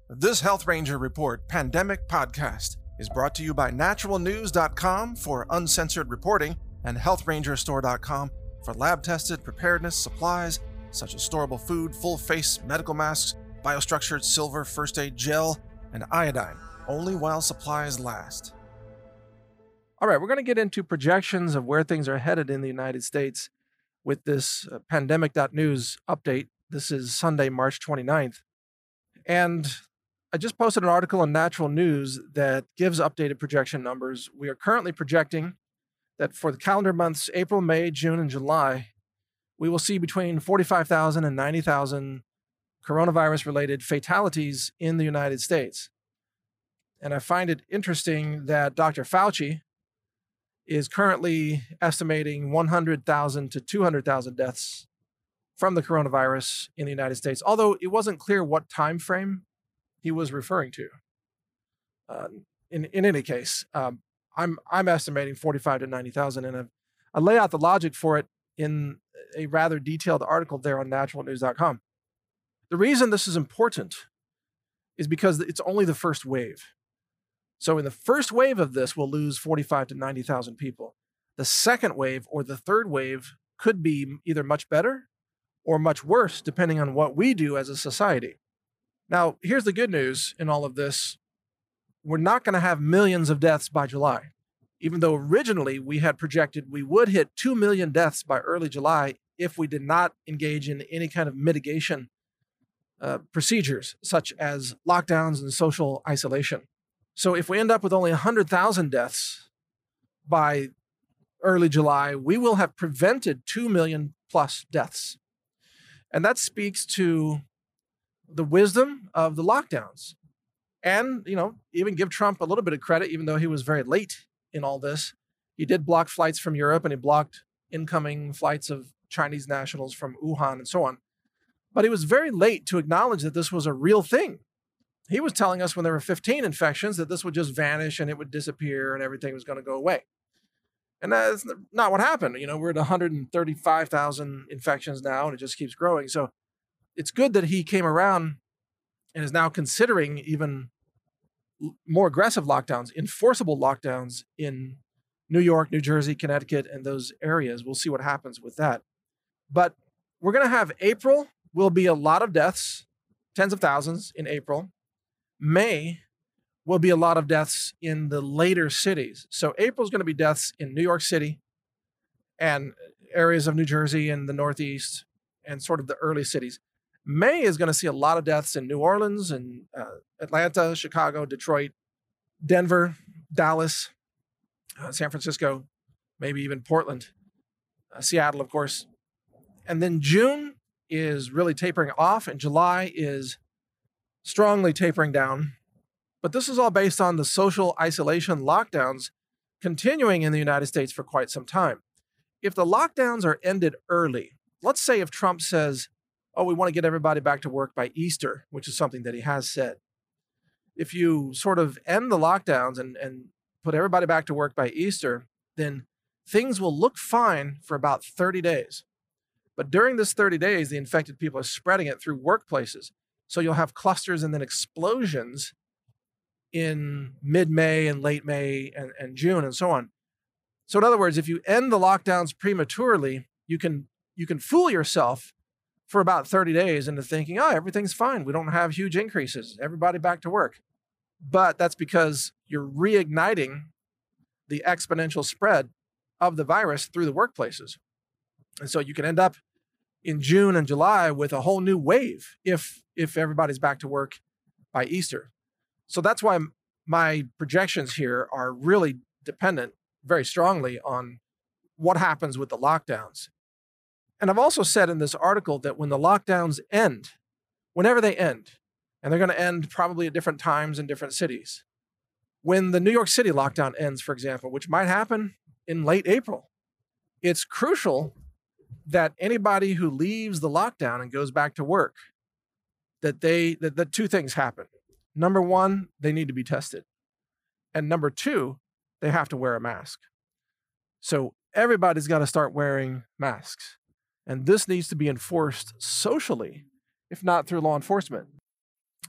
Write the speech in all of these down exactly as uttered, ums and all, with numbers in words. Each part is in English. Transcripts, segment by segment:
This Health Ranger Report Pandemic Podcast is brought to you by natural news dot com for uncensored reporting and health ranger store dot com for lab-tested preparedness supplies such as storable food, full-face medical masks, biostructured silver first aid gel, and iodine, only while supplies last. All right, we're going to get into projections of where things are headed in the United States with this uh, pandemic dot news update. This is Sunday, March twenty-ninth. And I just posted an article on Natural News that gives updated projection numbers. We are currently projecting that for the calendar months April, May, June, and July, we will see between forty-five thousand and ninety thousand coronavirus-related fatalities in the United States. And I find it interesting that Doctor Fauci is currently estimating one hundred thousand to two hundred thousand deaths from the coronavirus in the United States, although it wasn't clear what time frame he was referring to. Uh, in, in any case, um, I'm I'm estimating forty-five to ninety thousand, and I, I lay out the logic for it in a rather detailed article there on natural news dot com. The reason this is important is because it's only the first wave. So in the first wave of this, we'll lose forty-five to ninety thousand people. The second wave or the third wave could be either much better or much worse, depending on what we do as a society. Now, here's the good news in all of this. We're not going to have millions of deaths by July, even though originally we had projected we would hit two million deaths by early July if we did not engage in any kind of mitigation uh, procedures, such as lockdowns and social isolation. So if we end up with only one hundred thousand deaths by early July, we will have prevented two million plus deaths. And that speaks to the wisdom of the lockdowns. And, you know, even give Trump a little bit of credit, even though he was very late in all this. He did block flights from Europe and he blocked incoming flights of Chinese nationals from Wuhan and so on. But he was very late to acknowledge that this was a real thing. He was telling us when there were fifteen infections that this would just vanish and it would disappear and everything was going to go away. And that's not what happened. You know, we're at one hundred thirty-five thousand infections now and it just keeps growing. So it's good that he came around and is now considering even more aggressive lockdowns, enforceable lockdowns in New York, New Jersey, Connecticut, and those areas. We'll see what happens with that. But we're going to have April will be a lot of deaths, tens of thousands in April. May will be a lot of deaths in the later cities. So April is going to be deaths in New York City and areas of New Jersey and the Northeast and sort of the early cities. May is going to see a lot of deaths in New Orleans and uh, Atlanta, Chicago, Detroit, Denver, Dallas, uh, San Francisco, maybe even Portland, uh, Seattle, of course. And then June is really tapering off and July is strongly tapering down. But this is all based on the social isolation lockdowns continuing in the United States for quite some time. If the lockdowns are ended early, let's say if Trump says, oh, we want to get everybody back to work by Easter, which is something that he has said. If you sort of end the lockdowns and, and put everybody back to work by Easter, then things will look fine for about thirty days. But during this thirty days, the infected people are spreading it through workplaces. So you'll have clusters and then explosions in mid-May and late May and, and June and so on. So in other words, if you end the lockdowns prematurely, you can you can fool yourself for about thirty days into thinking, oh, everything's fine. We don't have huge increases. Everybody back to work. But that's because you're reigniting the exponential spread of the virus through the workplaces. And so you can end up in June and July with a whole new wave if, if everybody's back to work by Easter. So that's why my projections here are really dependent very strongly on what happens with the lockdowns. And I've also said in this article that when the lockdowns end, whenever they end, and they're going to end probably at different times in different cities, when the New York City lockdown ends, for example, which might happen in late April, it's crucial that anybody who leaves the lockdown and goes back to work, that they that, that two things happen. Number one, they need to be tested. And number two, they have to wear a mask. So everybody's got to start wearing masks. And this needs to be enforced socially, if not through law enforcement.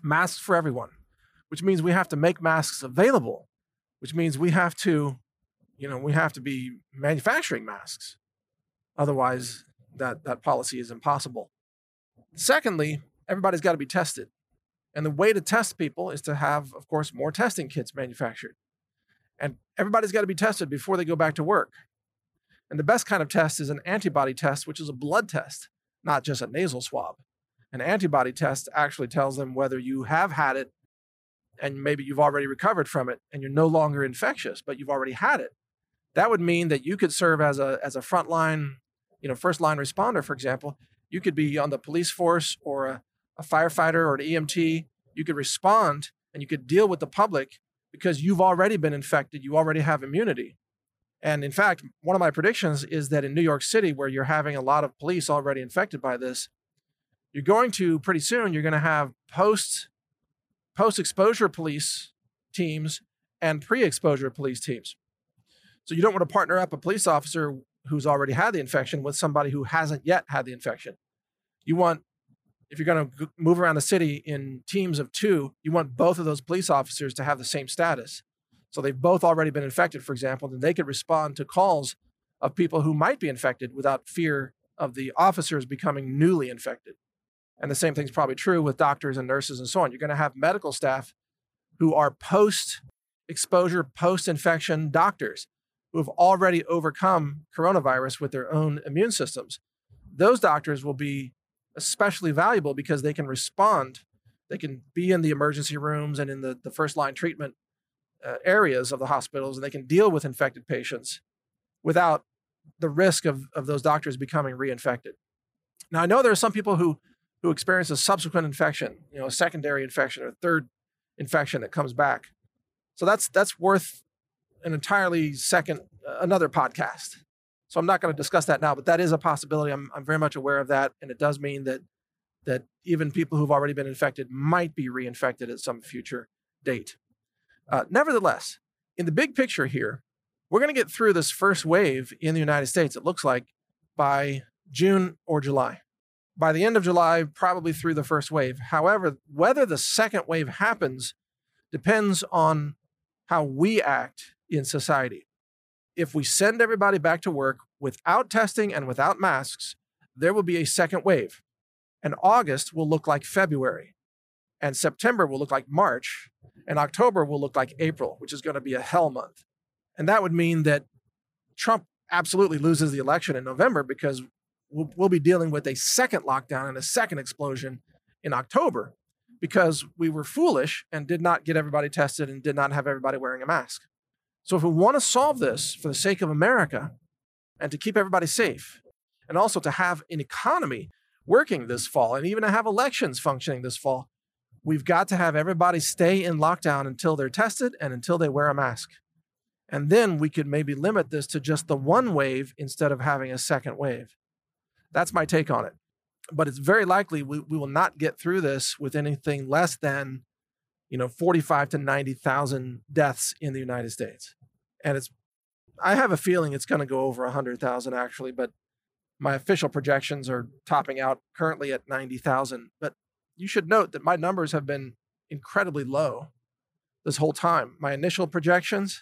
masks for everyone, which means we have to make masks available, which means we have to, you know, we have to be manufacturing masks. Otherwise, that, that policy is impossible. Secondly, everybody's got to be tested. And the way to test people is to have, of course, more testing kits manufactured. And everybody's got to be tested before they go back to work. And the best kind of test is an antibody test, which is a blood test, not just a nasal swab. An antibody test actually tells them whether you have had it and maybe you've already recovered from it and you're no longer infectious, but you've already had it. That would mean that you could serve as a as a frontline, you know, first line responder, for example. You could be on the police force or a, a firefighter or an E M T. You could respond and you could deal with the public because you've already been infected. You already have immunity. And in fact, one of my predictions is that in New York City, where you're having a lot of police already infected by this, you're going to, pretty soon, you're going to have post, post-exposure police teams and pre-exposure police teams. So you don't want to partner up a police officer who's already had the infection with somebody who hasn't yet had the infection. You want, if you're going to move around the city in teams of two, you want both of those police officers to have the same status. So they've both already been infected, for example, then they could respond to calls of people who might be infected without fear of the officers becoming newly infected. And the same thing's probably true with doctors and nurses and so on. You're going to have medical staff who are post-exposure, post-infection doctors who have already overcome coronavirus with their own immune systems. Those doctors will be especially valuable because they can respond. They can be in the emergency rooms and in the, the first-line treatment uh, areas of the hospitals, and they can deal with infected patients without the risk of, of those doctors becoming reinfected. Now, I know there are some people who who experience a subsequent infection, you know, a secondary infection or a third infection that comes back. So that's that's worth an entirely second, uh, another podcast. So I'm not going to discuss that now, but that is a possibility. I'm I'm very much aware of that, and it does mean that that even people who've already been infected might be reinfected at some future date. Uh, nevertheless, in the big picture here, we're going to get through this first wave in the United States, it looks like, by June or July. By the end of July, probably through the first wave. However, whether the second wave happens depends on how we act in society. If we send everybody back to work without testing and without masks, there will be a second wave. And August will look like February. And September will look like March. And October will look like April, which is going to be a hell month. And that would mean that Trump absolutely loses the election in November because we'll, we'll be dealing with a second lockdown and a second explosion in October because we were foolish and did not get everybody tested and did not have everybody wearing a mask. So if we want to solve this for the sake of America and to keep everybody safe, and also to have an economy working this fall and even to have elections functioning this fall, we've got to have everybody stay in lockdown until they're tested and until they wear a mask. And then we could maybe limit this to just the one wave instead of having a second wave. That's my take on it. But it's very likely we, we will not get through this with anything less than, you know, forty-five to ninety thousand deaths in the United States. And it's, I have a feeling it's going to go over one hundred thousand actually, but my official projections are topping out currently at ninety thousand. But you should note that my numbers have been incredibly low this whole time. My initial projections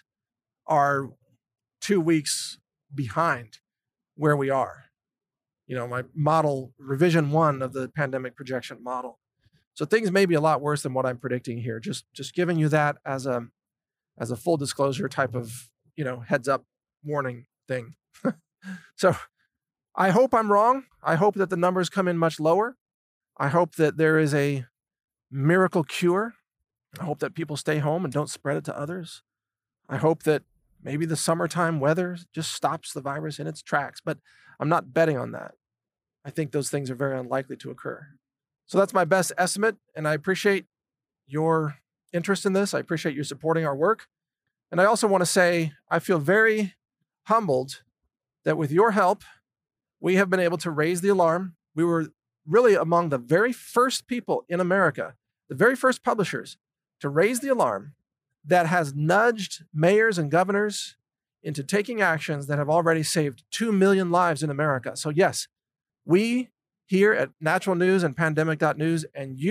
are two weeks behind where we are. You know, my model, revision one of the pandemic projection model. So things may be a lot worse than what I'm predicting here. Just, just giving you that as a, as a full disclosure type of, you know, heads up warning thing. So I hope I'm wrong. I hope that the numbers come in much lower. I hope that there is a miracle cure. I hope that people stay home and don't spread it to others. I hope that maybe the summertime weather just stops the virus in its tracks, but I'm not betting on that. I think those things are very unlikely to occur. So that's my best estimate, and I appreciate your interest in this. I appreciate you supporting our work. And I also want to say I feel very humbled that with your help, we have been able to raise the alarm. We were really among the very first people in America, the very first publishers to raise the alarm that has nudged mayors and governors into taking actions that have already saved two million lives in America. So yes, we here at Natural News and Pandemic dot news and you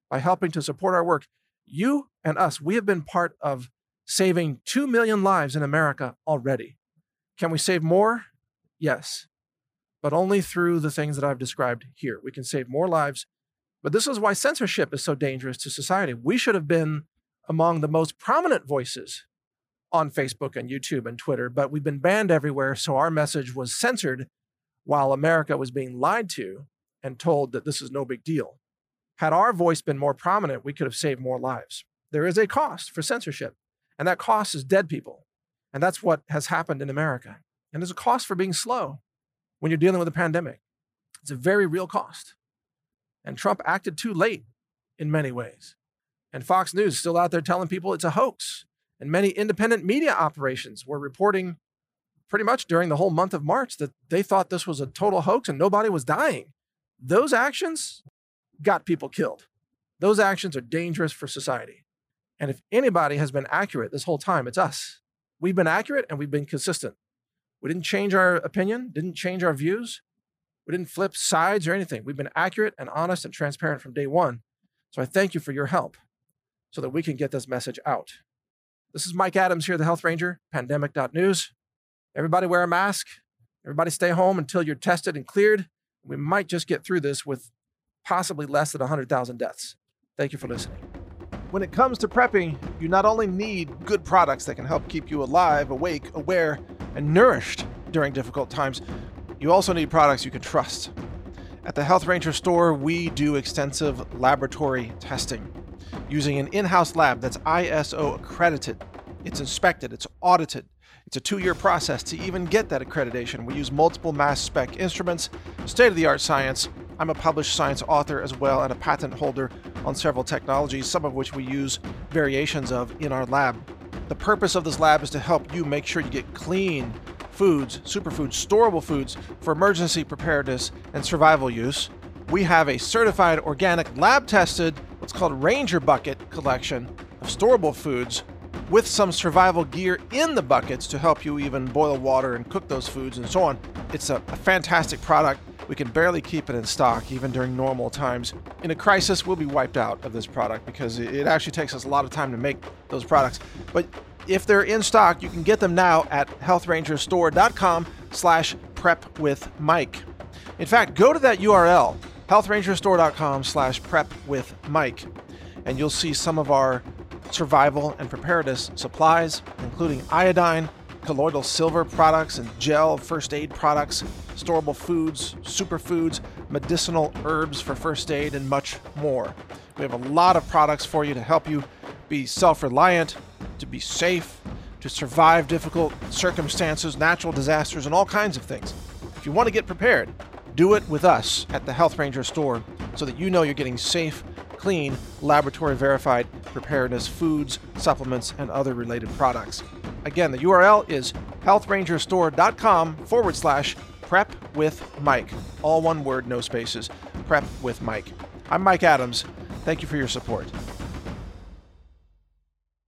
by helping to support our work. You and us, we have been part of saving two million lives in America already. Can we save more? Yes, but only through the things that I've described here. We can save more lives, but this is why censorship is so dangerous to society. We should have been among the most prominent voices on Facebook and YouTube and Twitter, but we've been banned everywhere, so our message was censored while America was being lied to and told that this is no big deal. Had our voice been more prominent, we could have saved more lives. There is a cost for censorship, and that cost is dead people. And that's what has happened in America. And there's a cost for being slow when you're dealing with a pandemic. It's a very real cost. And Trump acted too late in many ways. And Fox News is still out there telling people it's a hoax. And many independent media operations were reporting pretty much during the whole month of March that they thought this was a total hoax and nobody was dying. Those actions got people killed. Those actions are dangerous for society. And if anybody has been accurate this whole time, it's us. We've been accurate and we've been consistent. We didn't change our opinion, didn't change our views. We didn't flip sides or anything. We've been accurate and honest and transparent from day one. So I thank you for your help so that we can get this message out. This is Mike Adams here, the Health Ranger, pandemic dot news. Everybody wear a mask. Everybody stay home until you're tested and cleared. We might just get through this with possibly less than one hundred thousand deaths. Thank you for listening. When it comes to prepping, you not only need good products that can help keep you alive, awake, aware, and nourished during difficult times, you also need products you can trust. At the Health Ranger store, we do extensive laboratory testing using an in-house lab that's I S O accredited. It's inspected, it's audited. It's a two-year process to even get that accreditation. We use multiple mass spec instruments, state-of-the-art science. I'm a published science author as well and a patent holder on several technologies, some of which we use variations of in our lab. The purpose of this lab is to help you make sure you get clean foods, superfoods, storable foods for emergency preparedness and survival use. We have a certified organic lab-tested, what's called Ranger Bucket collection of storable foods with some survival gear in the buckets to help you even boil water and cook those foods and so on. It's a, a fantastic product. We can barely keep it in stock even during normal times. In a crisis, we'll be wiped out of this product because it actually takes us a lot of time to make those products. But if they're in stock, you can get them now at health ranger store dot com slash prep with Mike. In fact, go to that U R L, health ranger store dot com slash prep with Mike, and you'll see some of our survival and preparedness supplies, including iodine, colloidal silver products and gel first aid products, storable foods, superfoods, medicinal herbs for first aid, and much more. We have a lot of products for you to help you be self-reliant, to be safe, to survive difficult circumstances, natural disasters, and all kinds of things. If you want to get prepared, do it with us at the Health Ranger store so that you know you're getting safe, clean, laboratory-verified preparedness foods, supplements, and other related products. Again, the U R L is health ranger store dot com forward slash prep with Mike. All one word, no spaces. Prep with Mike. I'm Mike Adams. Thank you for your support.